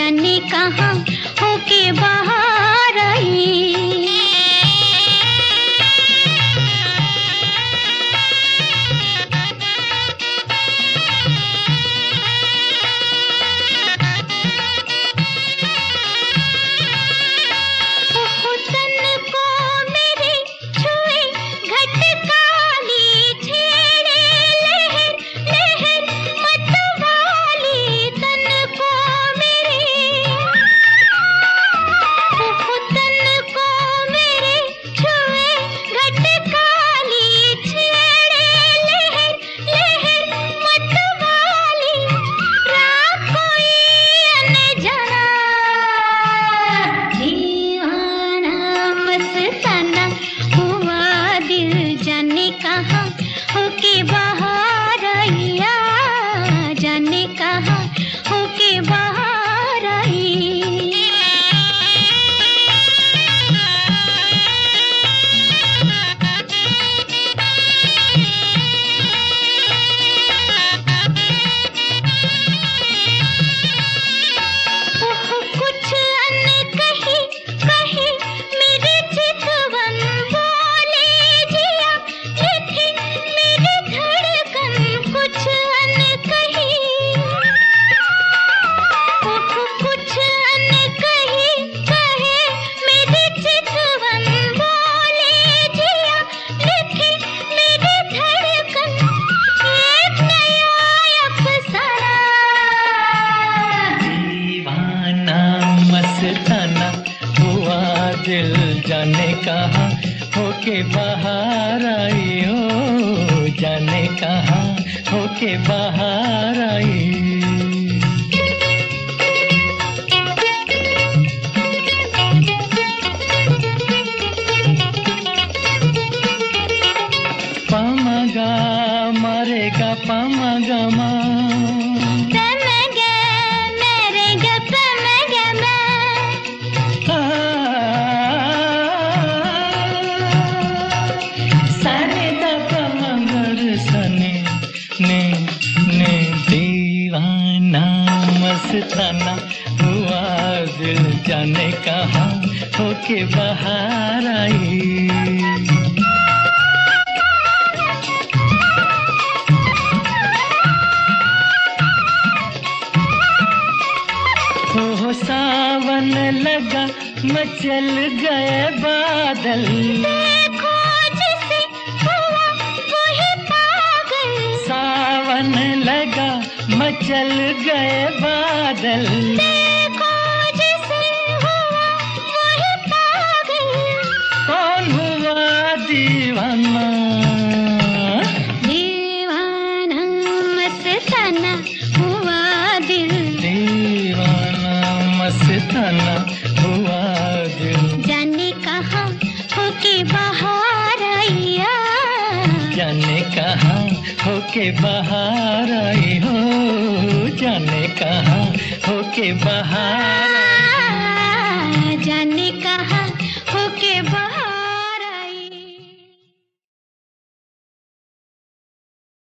जाने कहाँ होके बाहर आई। कहाँ होके बाहर आइया, जाने कहाँ होके बाहर आई। कुछ अनकही कही मेरे चितवन बोले जिया, ये थी मेरी धड़कन कुछ अनकही। कुछ अनकही कहे मेरे चितवन बोले जिया, ये थी मेरी धड़कन एक नया अफसाना। मस्ताना हुआ दिल, जाने कहाँ होके बाहर आई हो, जाने कहाँ होके बाहर आई। पामगा मरेगा पामगा मा, दीवाना मस्ताना हुआ दिल, जाने कहाँ होके बाहर आई। हो सावन लगा मचल गए बादल, देखो जिसे हुआ वही पागल। सावन लगा मचल गए बादल, देखो जिसे हुआ वही पागल। कौन हुआ दीवाना, दीवाना मस्ताना हुआ दिल, दीवाना मस्ताना हुआ दिल। जाने कहाँ होके बाहर आइया, जाने कहाँ होके बाहर आई हो, जाने कहाँ होके बाहर आई। जाने कहाँ